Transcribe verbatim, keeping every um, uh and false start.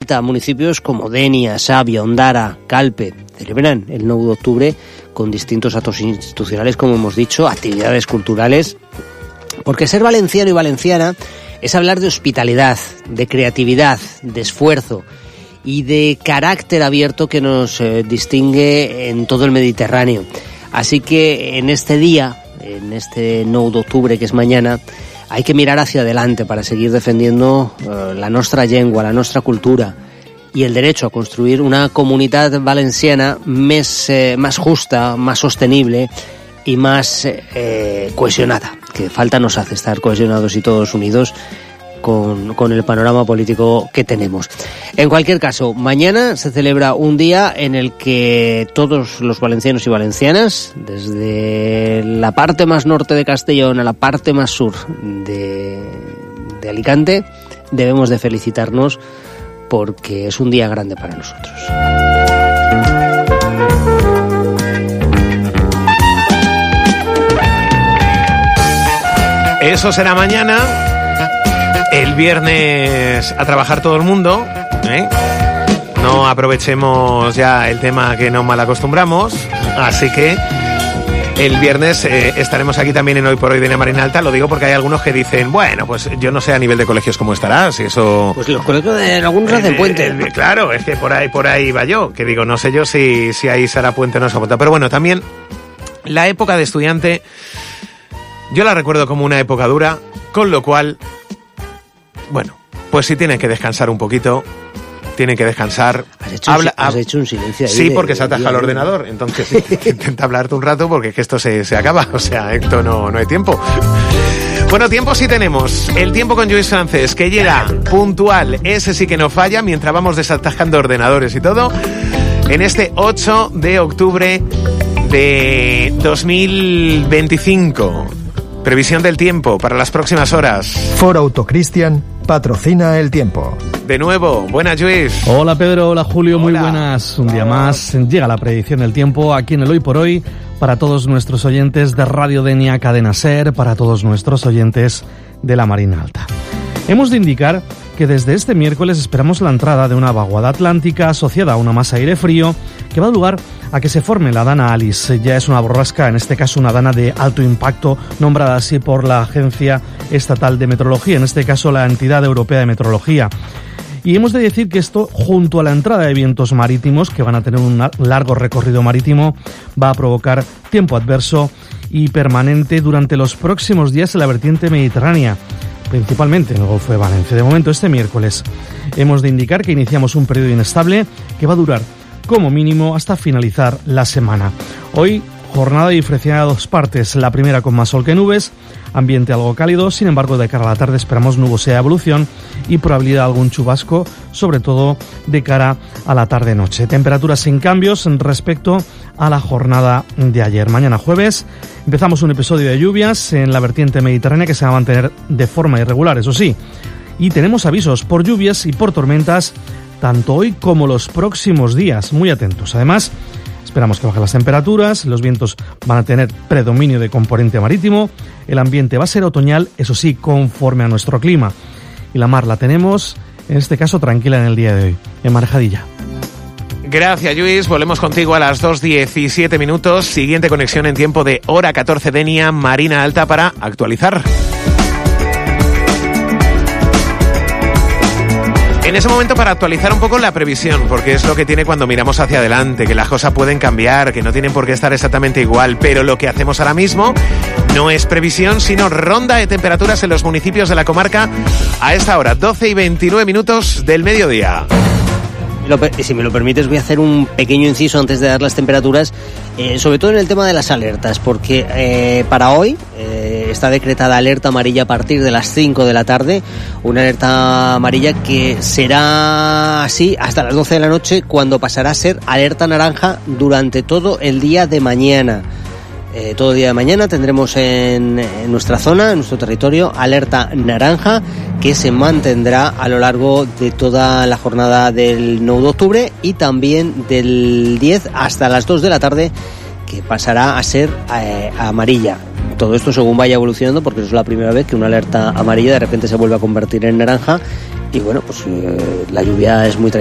Alta, municipios como Denia, Savia, Ondara, Calpe, celebran el nueve de octubre con distintos actos institucionales, como hemos dicho, actividades culturales, porque ser valenciano y valenciana es hablar de hospitalidad, de creatividad, de esfuerzo y de carácter abierto que nos eh, distingue en todo el Mediterráneo. Así que en este día, en este nueve de octubre, que es mañana, hay que mirar hacia adelante para seguir defendiendo eh, la nostra llengua, la nostra cultura y el derecho a construir una comunitat valenciana més, eh, más justa, más sostenible y más eh, cohesionada, que falta nos hace estar cohesionados y todos unidos con, con el panorama político que tenemos. En cualquier caso, mañana se celebra un día en el que todos los valencianos y valencianas, desde la parte más norte de Castellón a la parte más sur de, de Alicante, debemos de felicitarnos porque es un día grande para nosotros. Eso será mañana. El viernes a trabajar todo el mundo, ¿eh? No aprovechemos ya el tema que nos mal acostumbramos, así que el viernes eh, estaremos aquí también en Hoy por Hoy de Marina Alta. Lo digo porque hay algunos que dicen, bueno, pues yo no sé a nivel de colegios cómo estará, si eso... Pues los colegios de algunos eh, hacen puente. Eh, eh, claro, es que por ahí por ahí va yo, que digo, no sé yo si, si ahí será puente o no será puente. Pero bueno, también la época de estudiante, yo la recuerdo como una época dura, con lo cual... Bueno, pues si tienen que descansar un poquito, tienen que descansar. Has hecho, Habla, un, has hecho un silencio ahí. Sí, de, porque se ataja el ordenador, entonces sí, intenta hablarte un rato porque es que esto se, se acaba, o sea, esto no, no hay tiempo. Bueno, tiempo sí tenemos. El tiempo con Lluís Francés, que llega puntual, ese sí que no falla, mientras vamos desatajando ordenadores y todo, en este ocho de octubre de dos mil veinticinco. Previsión del tiempo para las próximas horas. Foro Autocristian patrocina el tiempo. De nuevo, buenas, Lluís. Hola, Pedro. Hola, Julio. Hola. Muy buenas. Un día más llega la predicción del tiempo aquí en el Hoy por Hoy para todos nuestros oyentes de Radio Denia, Cadena Ser, para todos nuestros oyentes de la Marina Alta. Hemos de indicar que desde este miércoles esperamos la entrada de una vaguada atlántica asociada a una masa de aire frío que va a dar lugar a que se forme la dana Alice. Ya es una borrasca, en este caso una dana de alto impacto, nombrada así por la Agencia Estatal de Meteorología, en este caso la Entidad Europea de Meteorología. Y hemos de decir que esto, junto a la entrada de vientos marítimos, que van a tener un largo recorrido marítimo, va a provocar tiempo adverso y permanente durante los próximos días en la vertiente mediterránea, principalmente en el Golfo de Valencia. De momento, este miércoles hemos de indicar que iniciamos un periodo inestable que va a durar como mínimo hasta finalizar la semana. Hoy, jornada diferenciada a dos partes, la primera con más sol que nubes, ambiente algo cálido, sin embargo de cara a la tarde esperamos nubosidad de evolución y probabilidad de algún chubasco, sobre todo de cara a la tarde-noche. Temperaturas sin cambios respecto a la jornada de ayer. Mañana jueves empezamos un episodio de lluvias en la vertiente mediterránea que se va a mantener de forma irregular, eso sí, y tenemos avisos por lluvias y por tormentas tanto hoy como los próximos días. Muy atentos. Además, esperamos que bajen las temperaturas, los vientos van a tener predominio de componente marítimo, el ambiente va a ser otoñal, eso sí, conforme a nuestro clima. Y la mar la tenemos, en este caso, tranquila en el día de hoy, en Marejadilla. Gracias, Lluís. Volvemos contigo a las dos diecisiete minutos. Siguiente conexión en tiempo de hora catorce Denia, Marina Alta, para actualizar. En ese momento, para actualizar un poco la previsión, porque es lo que tiene cuando miramos hacia adelante, que las cosas pueden cambiar, que no tienen por qué estar exactamente igual, pero lo que hacemos ahora mismo no es previsión, sino ronda de temperaturas en los municipios de la comarca a esta hora, doce y veintinueve minutos del mediodía. Si me lo permites, voy a hacer un pequeño inciso antes de dar las temperaturas, eh, sobre todo en el tema de las alertas, porque eh, para hoy eh, está decretada alerta amarilla a partir de las cinco de la tarde, una alerta amarilla que será así hasta las doce de la noche, cuando pasará a ser alerta naranja durante todo el día de mañana. Eh, todo el día de mañana tendremos en, en nuestra zona, en nuestro territorio, alerta naranja que se mantendrá a lo largo de toda la jornada del nueve de octubre y también del diez hasta las dos de la tarde, que pasará a ser eh, amarilla. Todo esto según vaya evolucionando, porque es la primera vez que una alerta amarilla de repente se vuelve a convertir en naranja y bueno, pues eh, la lluvia es muy